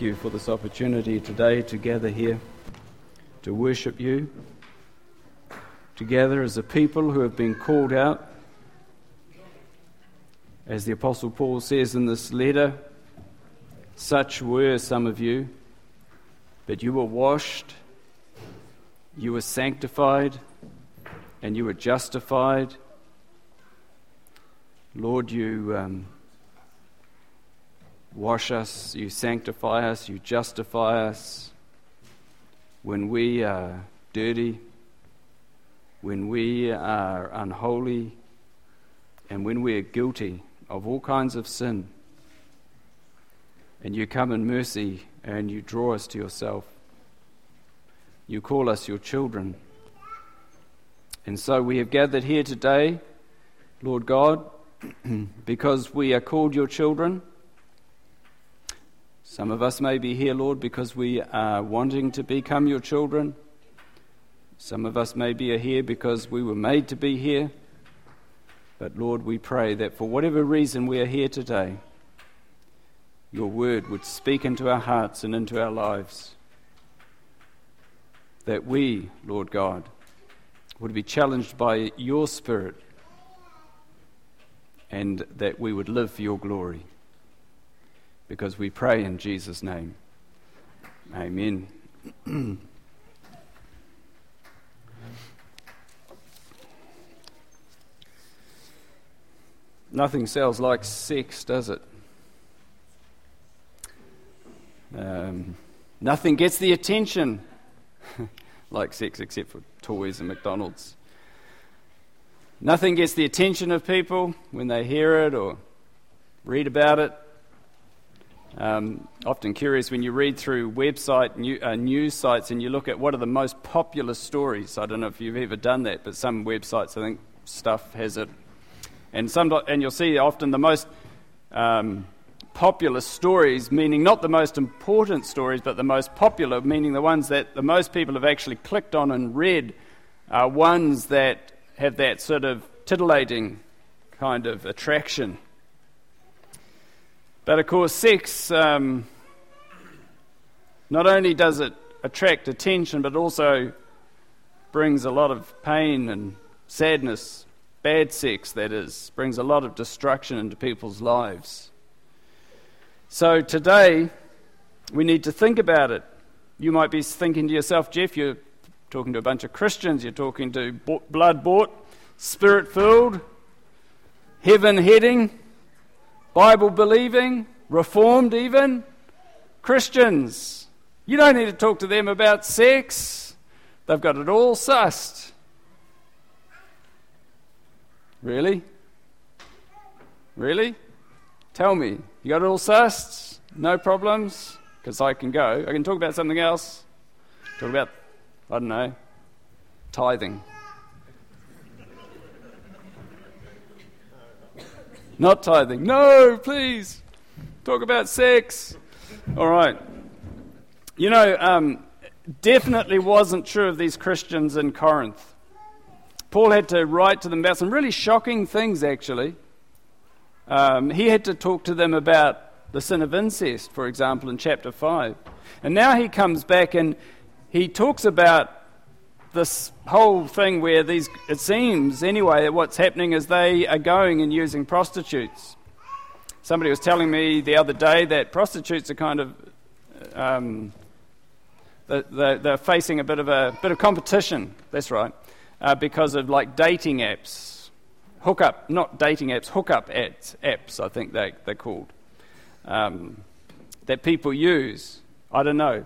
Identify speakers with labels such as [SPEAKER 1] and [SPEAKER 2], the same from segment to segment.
[SPEAKER 1] thank you for this opportunity today to gather here, to worship you, together as a people who have been called out. As the Apostle Paul says in this letter, such were some of you, but you were washed, you were sanctified, and you were justified. Lord, you wash us, you sanctify us, you justify us when we are dirty, when we are unholy, and when we are guilty of all kinds of sin. And you come in mercy and you draw us to yourself. You call us your children. And so we have gathered here today, Lord God, because we are called your children. Some of us may be here, Lord, because we are wanting to become your children. Some of us may be here because we were made to be here. But Lord, we pray that for whatever reason we are here today, your word would speak into our hearts and into our lives. That we, Lord God, would be challenged by your Spirit, and that we would live for your glory. Because we pray in Jesus' name. Amen. Nothing sells like sex, does it? Nothing gets the attention like sex, except for toys and McDonald's. Nothing gets the attention of people when they hear it or read about it. Often curious when you read through news sites and you look at what are the most popular stories. I don't know if you've ever done that, but some websites, I think, stuff has it. And you'll see often the most popular stories, meaning not the most important stories, but the most popular, meaning the ones that the most people have actually clicked on and read, are ones that have that sort of titillating kind of attraction. But of course, sex, not only does it attract attention, but also brings a lot of pain and sadness. Bad sex, that is, brings a lot of destruction into people's lives. So today, we need to think about it. You might be thinking to yourself, Jeff, you're talking to a bunch of Christians, you're talking to blood-bought, Spirit-filled, heaven-heading, Bible-believing, Reformed even, Christians. You don't need to talk to them about sex. They've got it all sussed. Really? Really? Tell me. You got it all sussed? No problems? Because I can go. I can talk about something else. Talk about, I don't know, tithing. Not tithing. No, please. Talk about sex. All right. You know, definitely wasn't true of these Christians in Corinth. Paul had to write to them about some really shocking things, actually. He had to talk to them about the sin of incest, for example, in chapter 5. And now he comes back and he talks about this whole thing where it seems anyway that what's happening is they are going and using prostitutes. Somebody was telling me the other day that prostitutes are kind of they're facing a bit of competition. That's right, because of like dating apps, hookup apps. I think they're called that people use. I don't know.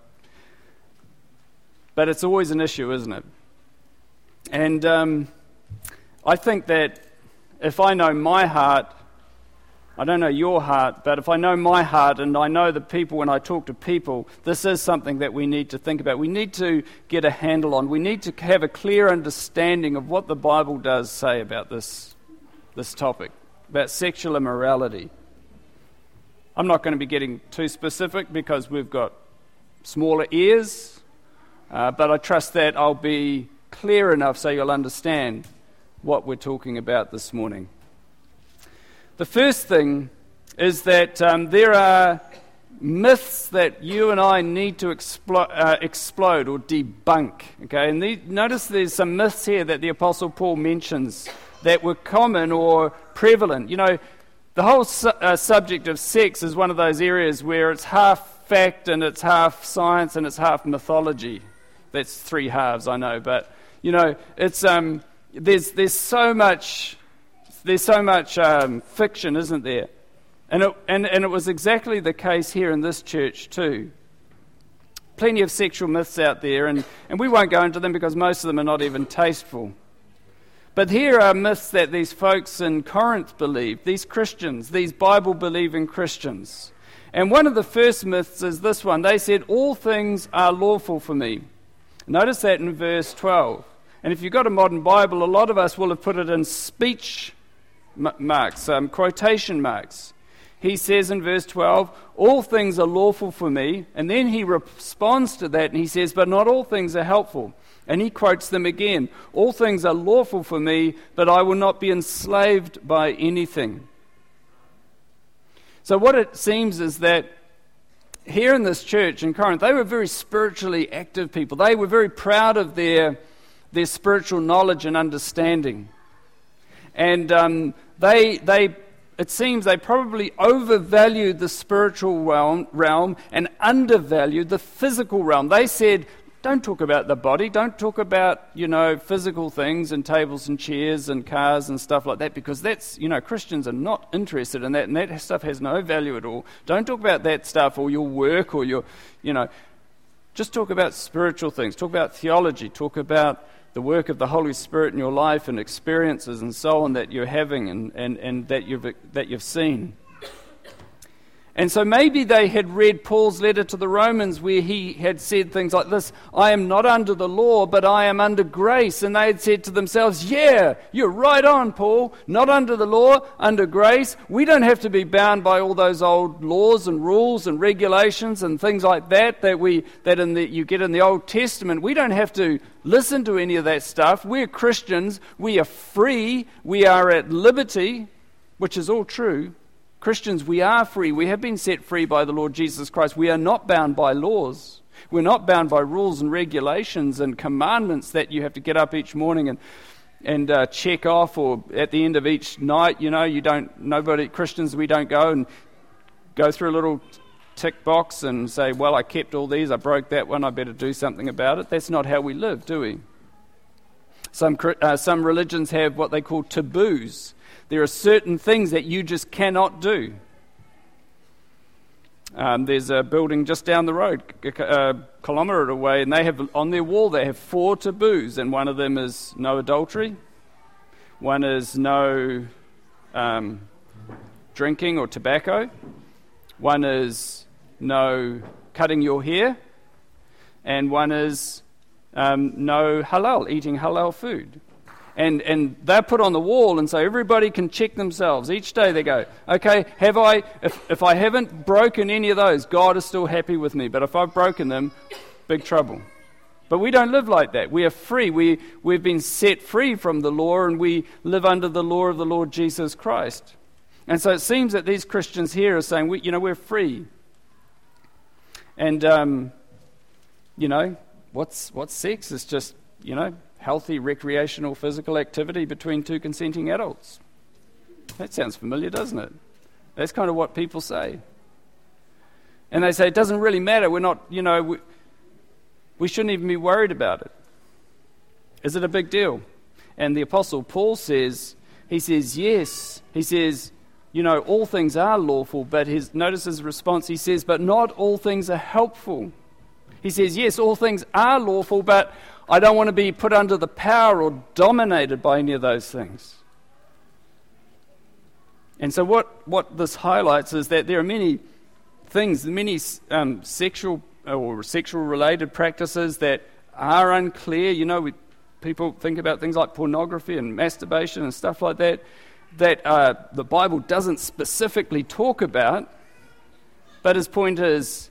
[SPEAKER 1] But it's always an issue, isn't it? And I think that if I know my heart, I don't know your heart, but if I know my heart and I know the people when I talk to people, this is something that we need to think about. We need to get a handle on. We need to have a clear understanding of what the Bible does say about this topic, about sexual immorality. I'm not going to be getting too specific because we've got smaller ears. But I trust that I'll be clear enough so you'll understand what we're talking about this morning. The first thing is that there are myths that you and I need to explode or debunk. Okay, and notice there's some myths here that the Apostle Paul mentions that were common or prevalent. You know, the whole subject of sex is one of those areas where it's half fact and it's half science and it's half mythology. That's three halves, I know, but you know, it's there's so much fiction, isn't there? And it was exactly the case here in this church too. Plenty of sexual myths out there, and we won't go into them because most of them are not even tasteful. But here are myths that these folks in Corinth believed, these Christians, these Bible-believing Christians. And one of the first myths is this one. They said, all things are lawful for me. Notice that in verse 12. And if you've got a modern Bible, a lot of us will have put it in speech marks, quotation marks. He says in verse 12, all things are lawful for me. And then he responds to that and he says, but not all things are helpful. And he quotes them again. All things are lawful for me, but I will not be enslaved by anything. So what it seems is that here in this church in Corinth, they were very spiritually active people. They were very proud of their spiritual knowledge and understanding. And it seems they probably overvalued the spiritual realm and undervalued the physical realm. They said, don't talk about the body, don't talk about, physical things and tables and chairs and cars and stuff like that, because that's, Christians are not interested in that, and that stuff has no value at all. Don't talk about that stuff or your work or your, just talk about spiritual things. Talk about theology, talk about the work of the Holy Spirit in your life and experiences and so on that you're having and that you've seen. And so maybe they had read Paul's letter to the Romans where he had said things like this, I am not under the law, but I am under grace. And they had said to themselves, yeah, you're right on, Paul. Not under the law, under grace. We don't have to be bound by all those old laws and rules and regulations and things like that you get in the Old Testament. We don't have to listen to any of that stuff. We're Christians. We are free. We are at liberty, which is all true. Christians, we are free. We have been set free by the Lord Jesus Christ. We are not bound by laws. We're not bound by rules and regulations and commandments that you have to get up each morning and check off, or at the end of each night, Christians, we don't go and go through a little tick box and say, well, I kept all these, I broke that one, I better do something about it. That's not how we live, do we? Some religions have what they call taboos. There are certain things that you just cannot do. There's a building just down the road, a kilometre away, and they have on their wall, they have 4 taboos, and one of them is no adultery, one is no drinking or tobacco, one is no cutting your hair, and one is no halal, eating halal food. And they're put on the wall, and so everybody can check themselves. Each day they go, okay, if I haven't broken any of those, God is still happy with me. But if I've broken them, big trouble. But we don't live like that. We are free. We've been set free from the law, and we live under the law of the Lord Jesus Christ. And so it seems that these Christians here are saying, we're free. And, what's sex? It's just, healthy, recreational, physical activity between 2 consenting adults. That sounds familiar, doesn't it? That's kind of what people say. And they say, it doesn't really matter. We're not, we shouldn't even be worried about it. Is it a big deal? And the Apostle Paul says, yes. He says, all things are lawful, but notice his response, he says, but not all things are helpful. He says, yes, all things are lawful, but I don't want to be put under the power or dominated by any of those things. And so what this highlights is that there are many things, many sexual or sexual-related practices that are unclear. People think about things like pornography and masturbation and stuff like that the Bible doesn't specifically talk about, but his point is,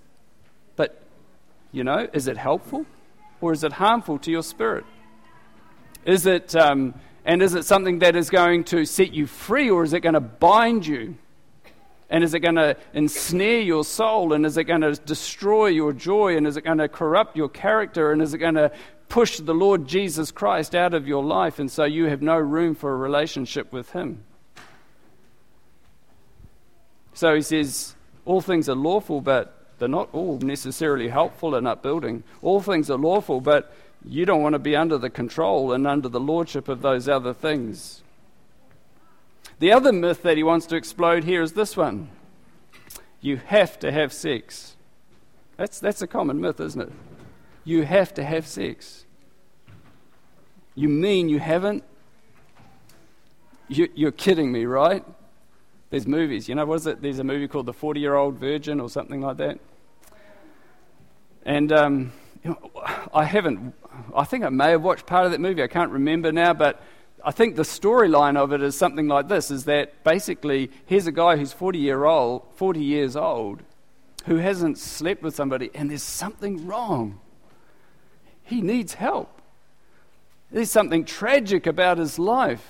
[SPEAKER 1] is it helpful? Or is it harmful to your spirit? Is it something that is going to set you free, or is it going to bind you? And is it going to ensnare your soul? And is it going to destroy your joy? And is it going to corrupt your character? And is it going to push the Lord Jesus Christ out of your life? And so you have no room for a relationship with him. So he says, all things are lawful, but they're not all necessarily helpful and upbuilding. All things are lawful, but you don't want to be under the control and under the lordship of those other things. The other myth that he wants to explode here is this one. You have to have sex. That's a common myth, isn't it? You have to have sex. You mean you haven't? You're kidding me, right? There's movies, what is it? There's a movie called The 40-Year-Old Virgin or something like that. And I think I may have watched part of that movie. I can't remember now, but I think the storyline of it is something like this, is that basically here's a guy who's 40 years old, who hasn't slept with somebody, and there's something wrong. He needs help. There's something tragic about his life.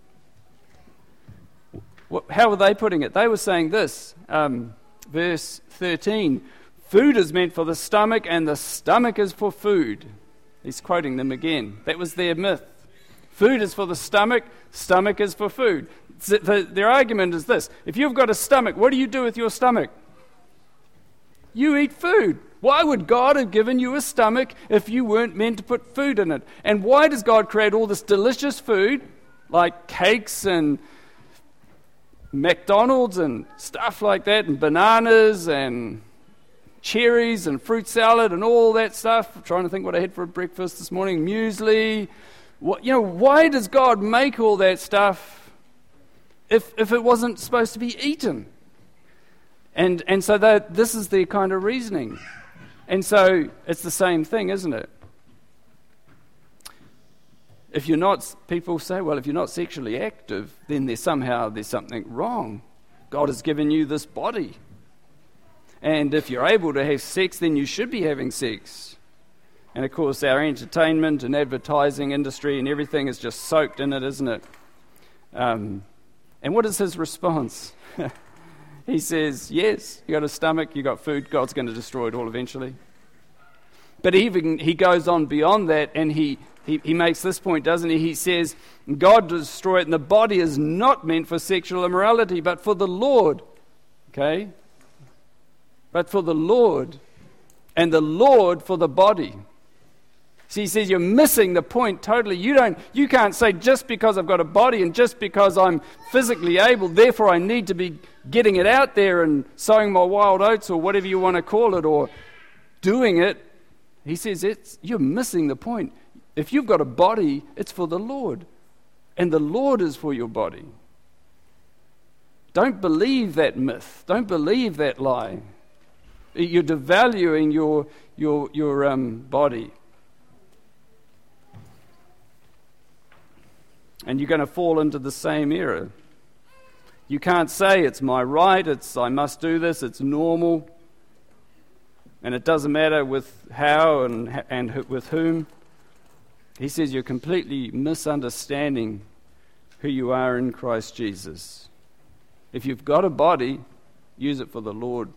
[SPEAKER 1] How were they putting it? They were saying this, verse 13, food is meant for the stomach and the stomach is for food. He's quoting them again. That was their myth. Food is for the stomach is for food. Their argument is this: if you've got a stomach, what do you do with your stomach? You eat food. Why would God have given you a stomach if you weren't meant to put food in it? And why does God create all this delicious food, like cakes and McDonald's and stuff like that, and bananas and cherries and fruit salad and all that stuff? I'm trying to think what I had for breakfast this morning. Muesli. Why does God make all that stuff if it wasn't supposed to be eaten? And so this is their kind of reasoning. And so it's the same thing, isn't it? People say, well, if you're not sexually active, then there's something wrong. God has given you this body. And if you're able to have sex, then you should be having sex. And of course, our entertainment and advertising industry and everything is just soaked in it, isn't it? And what is his response? He says, yes, you got a stomach, you got food, God's going to destroy it all eventually. But he goes on beyond that, and he makes this point, doesn't he? He says, God destroy it, and the body is not meant for sexual immorality, but for the Lord. Okay? But for the Lord, and the Lord for the body. See, he says you're missing the point totally. You can't say just because I've got a body and just because I'm physically able, therefore I need to be getting it out there and sowing my wild oats or whatever you want to call it, or doing it. He says you're missing the point. If you've got a body, it's for the Lord. And the Lord is for your body. Don't believe that myth. Don't believe that lie. You're devaluing your body. And you're going to fall into the same error. You can't say it's my right, I must do this, it's normal. And it doesn't matter with how and with whom. He says you're completely misunderstanding who you are in Christ Jesus. If you've got a body, use it for the Lord.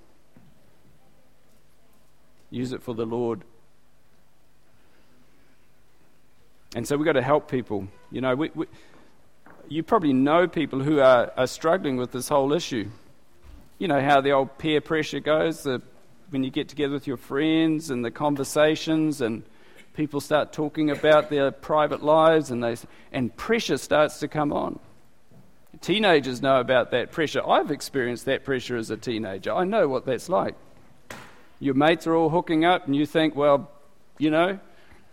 [SPEAKER 1] Use it for the Lord. And so we've got to help people. You probably know people who are struggling with this whole issue. You know how the old peer pressure goes, when you get together with your friends and the conversations and people start talking about their private lives and pressure starts to come on. Teenagers know about that pressure. I've experienced that pressure as a teenager. I know what that's like. Your mates are all hooking up and you think, well, I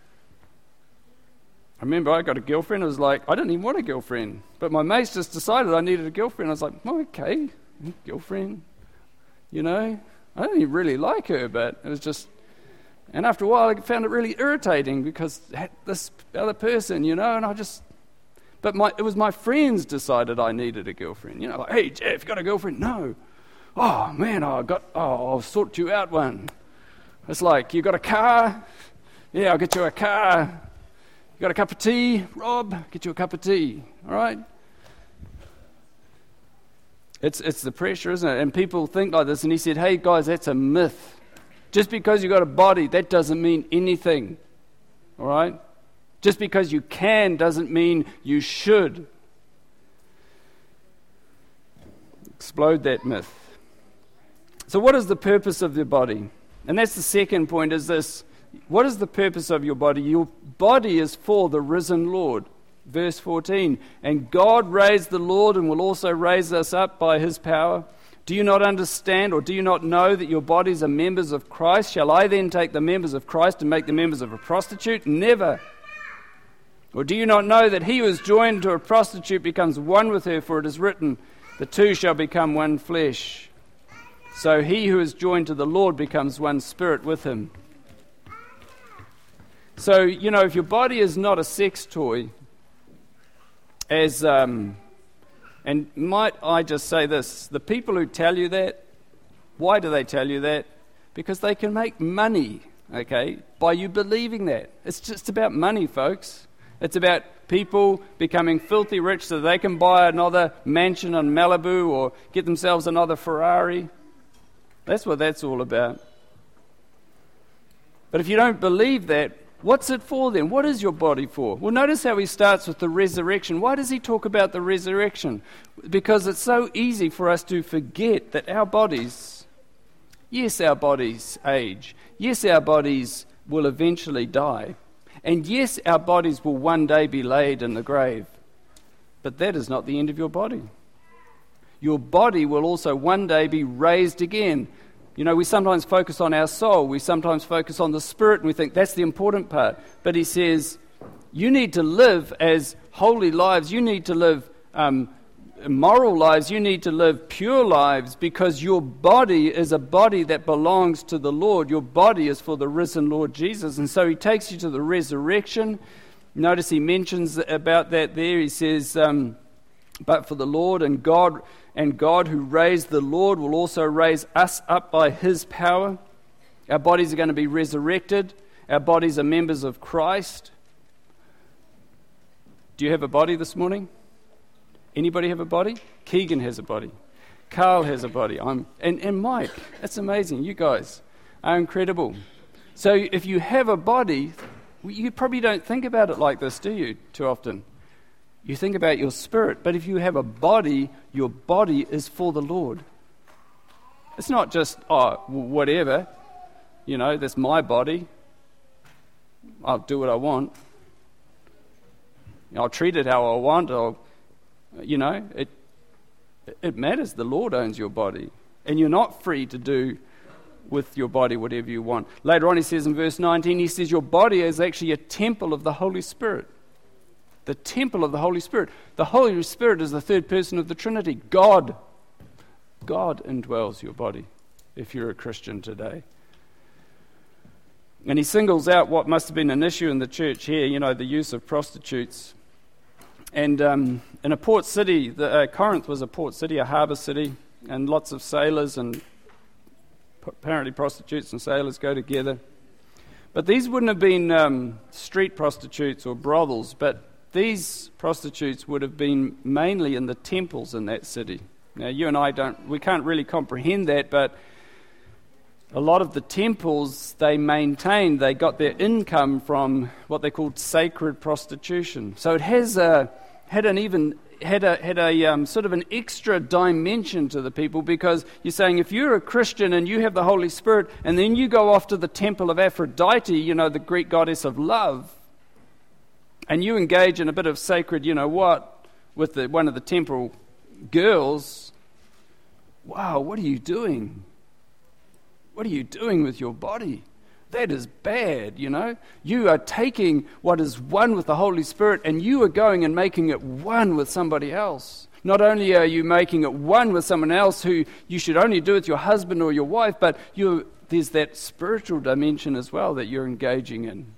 [SPEAKER 1] remember I got a girlfriend. It was like, I didn't even want a girlfriend. But my mates just decided I needed a girlfriend. I was like, oh, okay, girlfriend. I didn't even really like her, but it was just... And after a while, I found it really irritating because this other person, and I just... But it was my friends decided I needed a girlfriend. Like, hey, Jeff, you got a girlfriend? No. Oh, man, I'll sort you out one. It's like, you got a car? Yeah, I'll get you a car. You got a cup of tea? Rob, get you a cup of tea. All right? It's the pressure, isn't it? And people think like this, and he said, hey guys, that's a myth. Just because you've got a body, that doesn't mean anything. All right? Just because you can doesn't mean you should. Explode that myth. So what is the purpose of your body? And that's the second point, is this. What is the purpose of your body? Your body is for the risen Lord. Verse 14, and God raised the Lord and will also raise us up by his power. Do you not understand, or do you not know that your bodies are members of Christ? Shall I then take the members of Christ and make the members of a prostitute? Never. Or do you not know that he who is joined to a prostitute becomes one with her? For it is written, the two shall become one flesh. So he who is joined to the Lord becomes one spirit with him. So, if your body is not a sex toy, and might I just say this, the people who tell you that, why do they tell you that? Because they can make money, okay, by you believing that. It's just about money, folks. It's about people becoming filthy rich so they can buy another mansion in Malibu or get themselves another Ferrari. That's what that's all about. But if you don't believe that, what's it for then? What is your body for? Well, notice how he starts with the resurrection. Why does he talk about the resurrection? Because it's so easy for us to forget that our bodies, yes, our bodies age. Yes, our bodies will eventually die. And yes, our bodies will one day be laid in the grave. But that is not the end of your body. Your body will also one day be raised again. We sometimes focus on our soul, we sometimes focus on the spirit, and we think that's the important part. But he says, you need to live as holy lives, you need to live moral lives, you need to live pure lives, because your body is a body that belongs to the Lord. Your body is for the risen Lord Jesus. And so he takes you to the resurrection. Notice he mentions about that there. He says, but for the Lord and God who raised the Lord will also raise us up by his power. Our bodies are going to be resurrected. Our bodies are members of Christ. Do you have a body this morning? Anybody have a body? Keegan has a body. Carl has a body. And Mike. That's amazing. You guys are incredible. So if you have a body, you probably don't think about it like this, do you, too often? You think about your spirit, but if you have a body, your body is for the Lord. It's not just, whatever, that's my body. I'll do what I want. I'll treat it how I want. It matters. The Lord owns your body, and you're not free to do with your body whatever you want. Later on he says in verse 19, he says your body is actually a temple of the Holy Spirit. The temple of the Holy Spirit. The Holy Spirit is the third person of the Trinity. God indwells your body if you're a Christian today. And he singles out what must have been an issue in the church here, the use of prostitutes. And in a port city, Corinth was a port city, a harbour city, and lots of sailors, and apparently prostitutes and sailors go together. But these wouldn't have been street prostitutes or brothels, but these prostitutes would have been mainly in the temples in that city. Now, you and I we can't really comprehend that, but a lot of the temples they got their income from what they called sacred prostitution. So it has had a sort of an extra dimension to the people, because you're saying if you're a Christian and you have the Holy Spirit, and then you go off to the temple of Aphrodite, the Greek goddess of love, and you engage in a bit of sacred, with one of the temple girls, wow, what are you doing? What are you doing with your body? That is bad, You are taking what is one with the Holy Spirit, and you are going and making it one with somebody else. Not only are you making it one with someone else who you should only do with your husband or your wife, but there's that spiritual dimension as well that you're engaging in.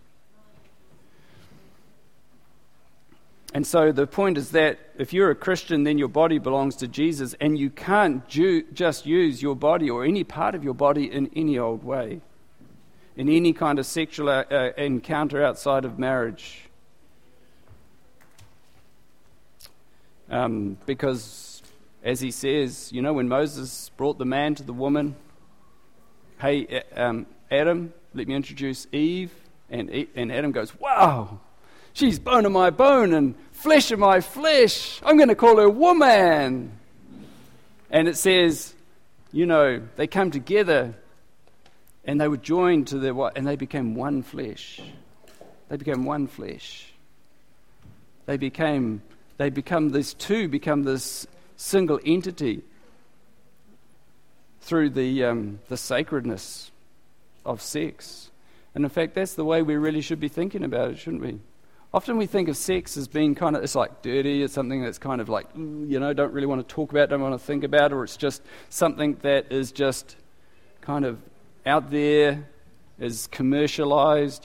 [SPEAKER 1] And so the point is that if you're a Christian, then your body belongs to Jesus, and you can't just use your body or any part of your body in any old way, in any kind of sexual encounter outside of marriage. Because As he says, when Moses brought the man to the woman, hey, Adam, let me introduce Eve. And Adam goes, wow, she's bone of my bone and flesh of my flesh. I'm going to call her woman. And it says, they come together and they were joined to their wife, and they became one flesh. They became one flesh. They become this single entity through the sacredness of sex. And in fact, that's the way we really should be thinking about it, shouldn't we? Often we think of sex as being it's like dirty, it's something that's kind of like, don't really want to talk about, don't want to think about, or it's just something that is just kind of out there, is commercialized,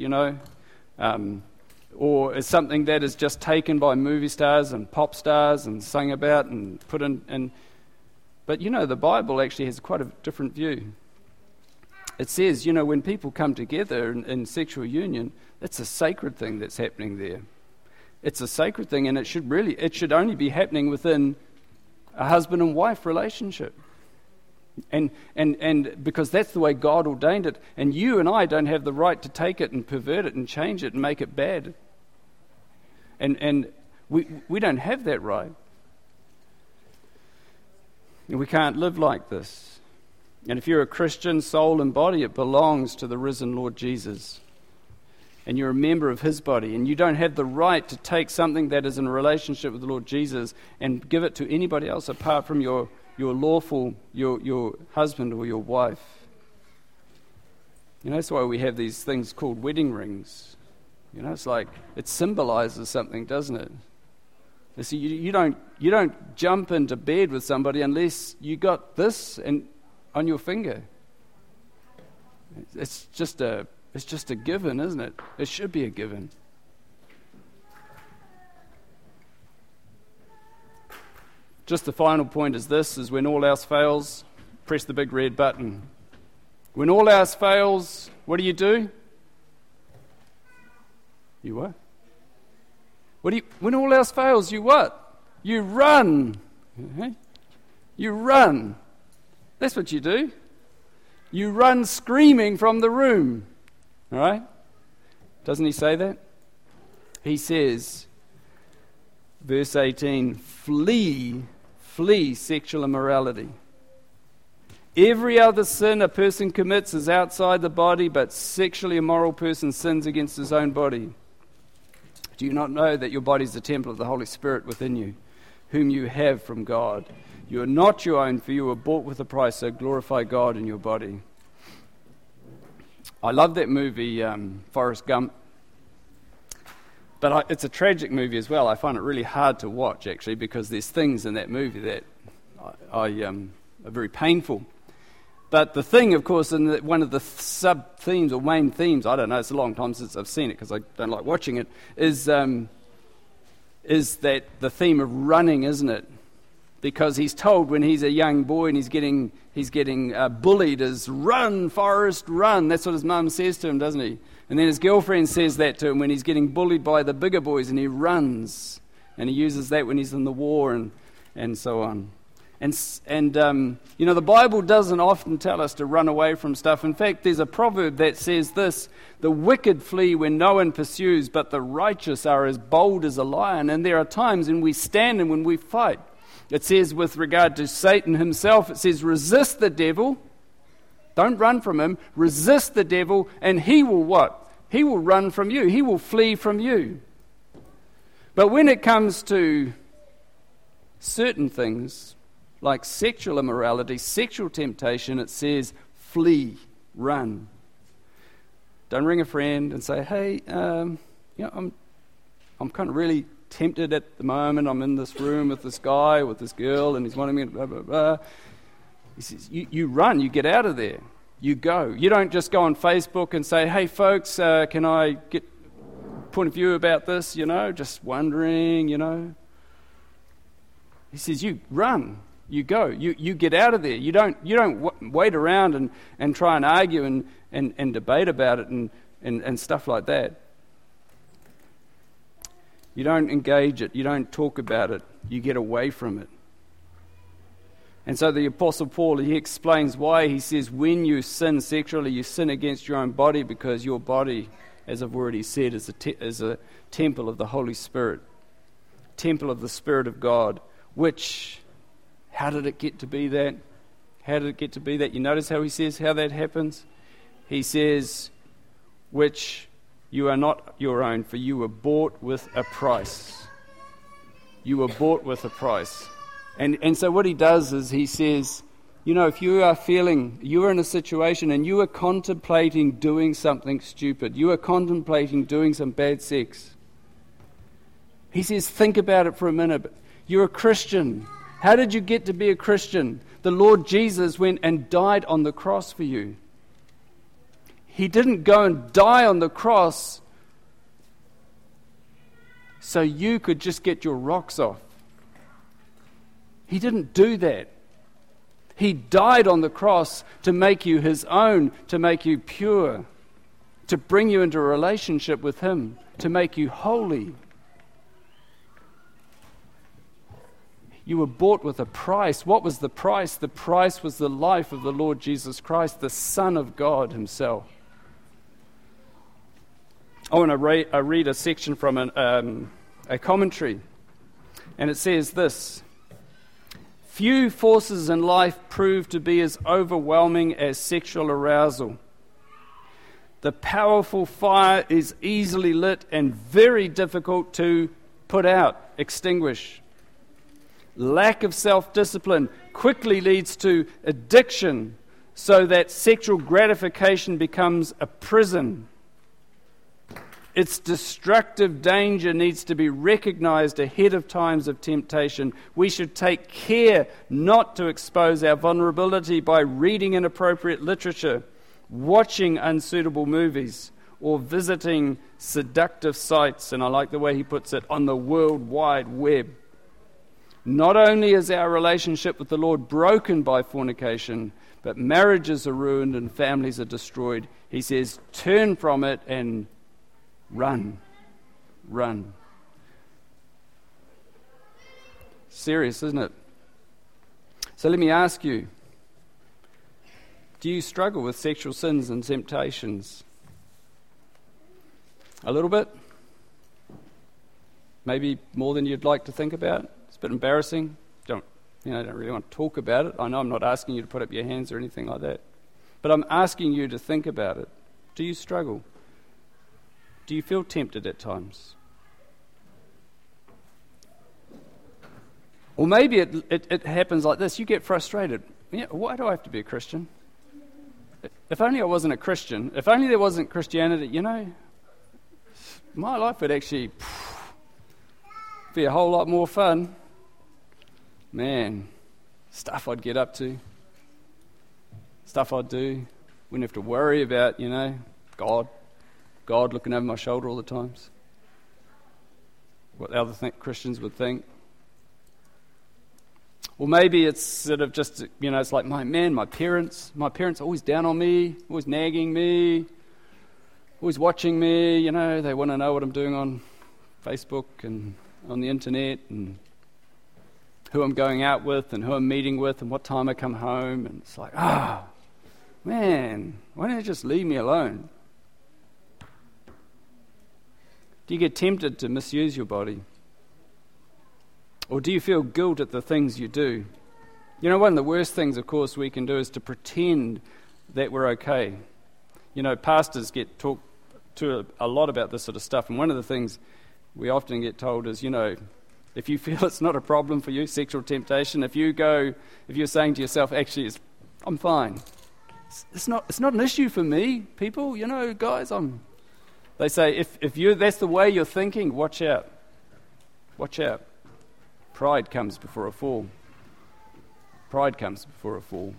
[SPEAKER 1] or is something that is just taken by movie stars and pop stars and sung about and put in. But the Bible actually has quite a different view. It says, when people come together in sexual union, it's a sacred thing that's happening there. It's a sacred thing, and it should only be happening within a husband and wife relationship. And because that's the way God ordained it, and you and I don't have the right to take it and pervert it and change it and make it bad. And we don't have that right. And we can't live like this. And if you're a Christian, soul and body, it belongs to the risen Lord Jesus. And you're a member of his body. And you don't have the right to take something that is in a relationship with the Lord Jesus and give it to anybody else apart from your lawful, your husband or your wife. That's why we have these things called wedding rings. It's like, it symbolizes something, doesn't it? You see, you don't jump into bed with somebody unless you got this on your finger. It's just a given, isn't it? It should be a given. Just the final point is this, is when all else fails, press the big red button. When all else fails, what do? You what? When all else fails, you what? You run. You run. That's what you do. You run screaming from the room. All right? Doesn't he say that? He says, verse 18, flee sexual immorality. Every other sin a person commits is outside the body, but sexually immoral person sins against his own body. Do you not know that your body is the temple of the Holy Spirit within you, whom you have from God? You are not your own, for you were bought with a price, so glorify God in your body. I love that movie, Forrest Gump. But it's a tragic movie as well. I find it really hard to watch, actually, because there's things in that movie that are very painful. But the thing, of course, and one of the sub-themes or main themes, I don't know, it's a long time since I've seen it because I don't like watching it, is that the theme of running, isn't it? Because he's told when he's a young boy and he's getting bullied is, run, Forrest, run. That's what his mum says to him, doesn't he? And then his girlfriend says that to him when he's getting bullied by the bigger boys, and he runs. And he uses that when he's in the war and so on. And the Bible doesn't often tell us to run away from stuff. In fact, there's a proverb that says this: the wicked flee when no one pursues, but the righteous are as bold as a lion. And there are times when we stand and when we fight. It says with regard to Satan himself, it says resist the devil. Don't run from him. Resist the devil and he will what? He will run from you. He will flee from you. But when it comes to certain things like sexual immorality, sexual temptation, it says flee, run. Don't ring a friend and say, hey, I'm kind of really tempted at the moment. I'm in this room with this guy, with this girl, and he's wanting me to blah, blah, blah. He says, you run, you get out of there. You go. You don't just go on Facebook and say, hey, folks, can I get a point of view about this, just wondering, He says, you run, you go, you get out of there. You don't wait around and try and argue and debate about it and stuff like that. You don't engage it. You don't talk about it. You get away from it. And so the Apostle Paul, he explains why. He says, when you sin sexually, you sin against your own body, because your body, as I've already said, is a temple of the Holy Spirit, temple of the Spirit of God, which, how did it get to be that? How did it get to be that? You notice how he says how that happens? He says, which you are not your own, for you were bought with a price. You were bought with a price. And so what he does is he says, if you are in a situation and you are contemplating doing something stupid, you are contemplating doing some bad sex, he says, think about it for a minute. You're a Christian. How did you get to be a Christian? The Lord Jesus went and died on the cross for you. He didn't go and die on the cross so you could just get your rocks off. He didn't do that. He died on the cross to make you his own, to make you pure, to bring you into a relationship with him, to make you holy. You were bought with a price. What was the price? The price was the life of the Lord Jesus Christ, the Son of God himself. I want to read a section from a commentary, and it says this: few forces in life prove to be as overwhelming as sexual arousal. The powerful fire is easily lit and very difficult to put out, extinguish. Lack of self-discipline quickly leads to addiction, so that sexual gratification becomes a prison. Its destructive danger needs to be recognized ahead of times of temptation. We should take care not to expose our vulnerability by reading inappropriate literature, watching unsuitable movies, or visiting seductive sites, and I like the way he puts it, on the World Wide Web. Not only is our relationship with the Lord broken by fornication, but marriages are ruined and families are destroyed. He says, turn from it and run. Run. Serious, isn't it? So let me ask you, do you struggle with sexual sins and temptations? A little bit? Maybe more than you'd like to think about? It's a bit embarrassing. Don't really want to talk about it. I know I'm not asking you to put up your hands or anything like that. But I'm asking you to think about it. Do you struggle? Do you feel tempted at times? Or maybe it happens like this. You get frustrated. Why do I have to be a Christian? If only I wasn't a Christian, if only there wasn't Christianity, my life would actually be a whole lot more fun. Man, stuff I'd get up to, stuff I'd do. Wouldn't have to worry about, God looking over my shoulder all the times. What the other Christians would think. Or maybe it's sort of just, it's like my parents are always down on me, always nagging me, always watching me, they want to know what I'm doing on Facebook and on the internet and who I'm going out with and who I'm meeting with and what time I come home. And it's like, man, why don't you just leave me alone? Do you get tempted to misuse your body? Or do you feel guilt at the things you do? One of the worst things, of course, we can do is to pretend that we're okay. Pastors get talked to a lot about this sort of stuff, and one of the things we often get told is, if you feel it's not a problem for you, sexual temptation, if you're saying to yourself, actually, I'm fine. It's not an issue for me, people. Guys, They say, if that's the way you're thinking, watch out. Watch out. Pride comes before a fall. Pride comes before a fall.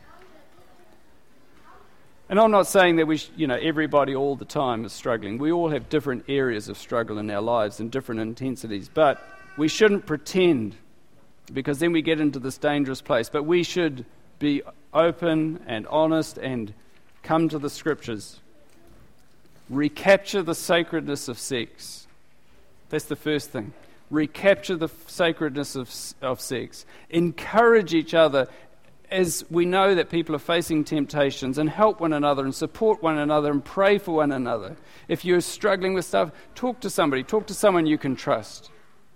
[SPEAKER 1] And I'm not saying that everybody all the time is struggling. We all have different areas of struggle in our lives and different intensities. But we shouldn't pretend, because then we get into this dangerous place. But we should be open and honest and come to the Scriptures. Recapture the sacredness of sex. That's the first thing. Recapture the sacredness of sex. Encourage each other as we know that people are facing temptations, and help one another and support one another and pray for one another. If you're struggling with stuff, talk to somebody. Talk to someone you can trust.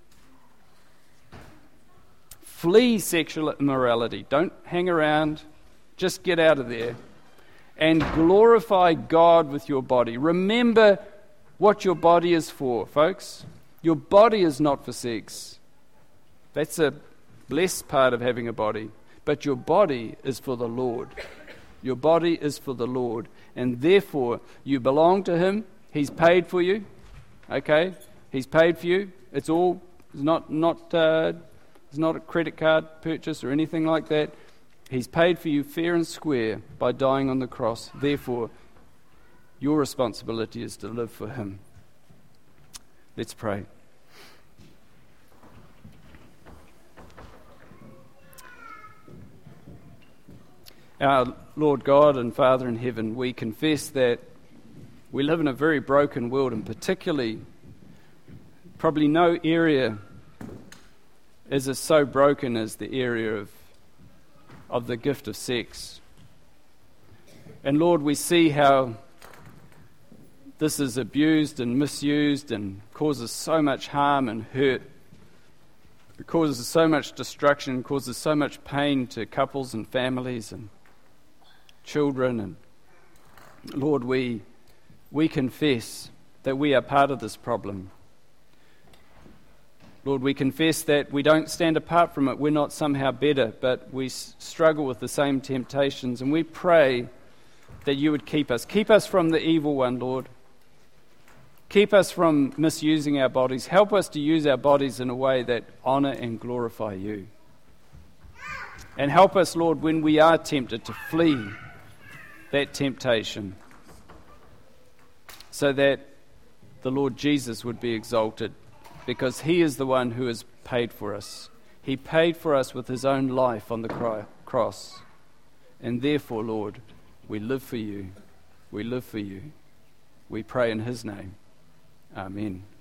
[SPEAKER 1] Flee sexual immorality. Don't hang around. Just get out of there. And glorify God with your body. Remember what your body is for, folks. Your body is not for sex. That's a blessed part of having a body. But your body is for the Lord. Your body is for the Lord. And therefore, you belong to Him. He's paid for you. Okay? He's paid for you. It's not a credit card purchase or anything like that. He's paid for you fair and square by dying on the cross. Therefore, your responsibility is to live for Him. Let's pray. Our Lord God and Father in heaven, we confess that we live in a very broken world, and particularly, probably no area is as so broken as the area of the gift of sex. And Lord, we see how this is abused and misused and causes so much harm and hurt. It causes so much destruction, causes so much pain to couples and families and children. And Lord, we confess that we are part of this problem. Lord, we confess that we don't stand apart from it. We're not somehow better, but we struggle with the same temptations. And we pray that you would keep us. Keep us from the evil one, Lord. Keep us from misusing our bodies. Help us to use our bodies in a way that honour and glorify you. And help us, Lord, when we are tempted, to flee that temptation so that the Lord Jesus would be exalted, because He is the one who has paid for us. He paid for us with His own life on the cross. And therefore, Lord, we live for you. We live for you. We pray in His name. Amen.